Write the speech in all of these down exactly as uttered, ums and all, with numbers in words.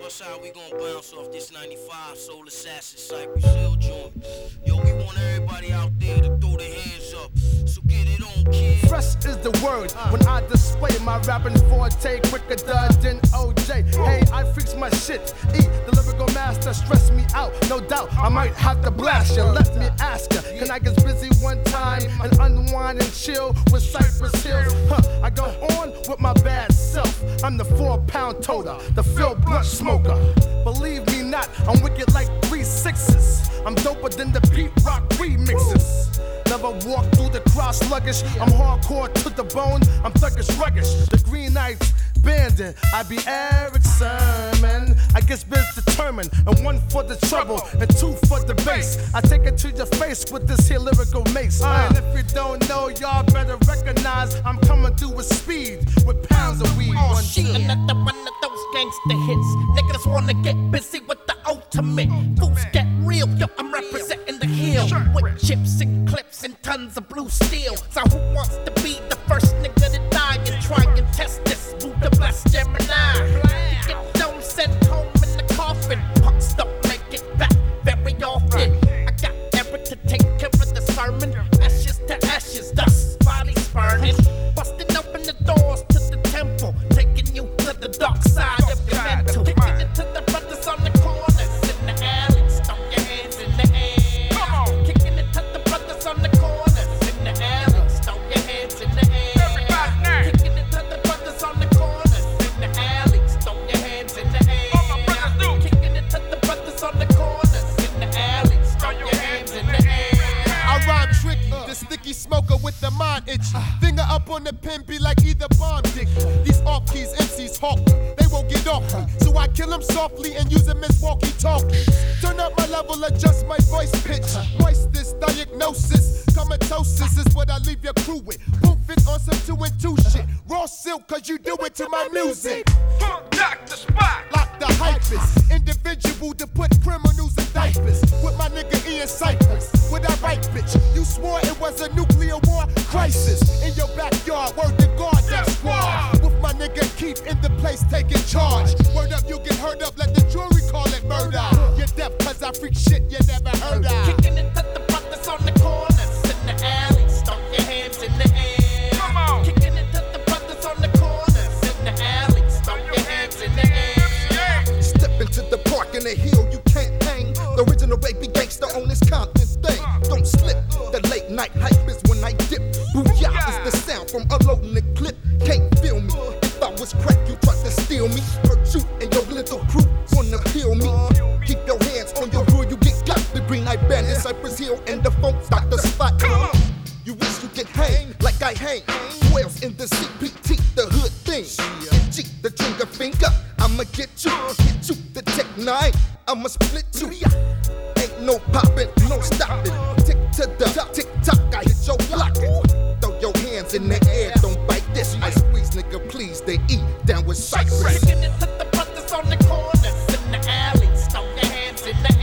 us how we gon' bounce off this ninety-five Soul Assassin Cypress Hill joint. Yo, we want everybody out there to throw their hands up. So get it on, kid. Fresh is the word when I display my rapping forte quicker than O J. Hey, I freaks my shit. E, the lyrical master, stress me out. No doubt, I might have to blast you. Let me ask you, can I get busy one time and unwind and chill with Cypress Hills? Huh, I go on with my bad self. I'm the four-pound toter, the Phil Blunt smoker. Believe me not, I'm wicked like three sixes. I'm doper than the Pete Rock remixes. Never walk through the crowd sluggish. I'm hardcore to the bone. I'm thuggish, ruggish. The Green Knights bandit. I be Eric Sermon. I guess biz determined. And one for the trouble and two for the bass. I take it to your face with this here lyrical mace. Uh, and if you don't know, y'all better recognize I'm coming through with speed with pounds of weed. Oh one, shit, two. another one of those gangster hits. Niggas wanna get busy with the ultimate. Fools get real, yo, I'm representing the hill. With chips and clips and tons of blue steel. So who wants to be the first nigga to die and try and test this? Buddha bless Gemini. You get those sent home in the coffin. Punks don't make it back very often. I got Eric to take care of the sermon. Ashes to ashes, dust, bodies burning. Busting open the doors to the temple. Taking you to the dark side of your mental. Kicking it to the brothers on the corners. In the alleys, throw your hands in the air. Come on. Kicking it to the brothers on the corners. In the alleys, throw your hands in the air. Kicking it to the brothers on the corners. In the alleys, throw your hands in the air. Kicking it to the brothers on the corners. In the alleys, throw your hands in the air. I rhyme tricky, the sticky smoker with the mind itchy. Finger up on the pen, be like either bomb dick. These off keys, M Cs hawk me, they won't get off me. So I kill them softly and use them as walkie talkies. Turn up my level, adjust my voice pitch. Voice this diagnosis, comatosis is what I leave your crew with. Boom fit on some two and two shit. Raw silk, cause you do it to my music. Doctor Spot. Lock the hypers, individual to put criminals in diapers. With my nigga Ian Cypress, with I write bitch. You swore it was a nuclear war crisis. In your backyard, word to God, that squad. With my nigga Keith in the place taking charge. Word up, you get heard up, let the jury call it murder. You're deaf cause I freak shit you never heard of. Kicking it to the brothers on the corners. In the alleys, throw your hands in the air. Come on. Kicking it to the brothers on the corners. In the alleys, throw your hands in the air. Step into the park in the hill, you can't hang. The original baby gangster on this Compton thing. Don't slip, the late night hype is when I dip. Booyah is the sound from unloading the clip. Can't feel me, if I was crack you tried to steal me. Hurt you and your little crew wanna kill me. Keep your hands on your rule, you get got. The Green Knight Bandit, Cypress Hill and the Funk Doctor Spot. You wish you could hang like I hang. Whales in the C P T, the hood thing. G, the trigger finger, I'ma get you. Hit you, the Tech Nine, I'ma split you. Ain't no poppin', no stopping. Tick to the top, tick tock, I hit your block. Throw your hands in the air, don't bite this. I squeeze, nigga, please, they eat down with Cypress. Kicking it to the brothers on the corners. In the alleys, throw your hands in the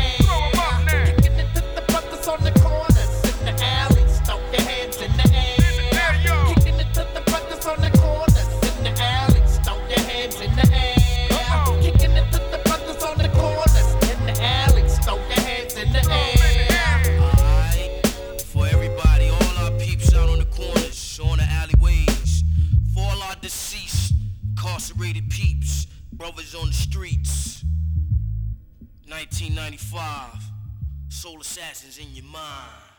air. Kicking it to the brothers on the corners. In the alleys, throw your hands in the air. Kicking it to the brothers on the corners. In the alleys, throw your hands in the air. Kicking it to the brothers on the corners. In the alleys, throw your hands in the air. Alright, for everybody, all our peeps out on the corners, on the alleyways, for all our deceased, incarcerated peeps, brothers on the streets. nineteen ninety-five, Soul Assassins in your mind.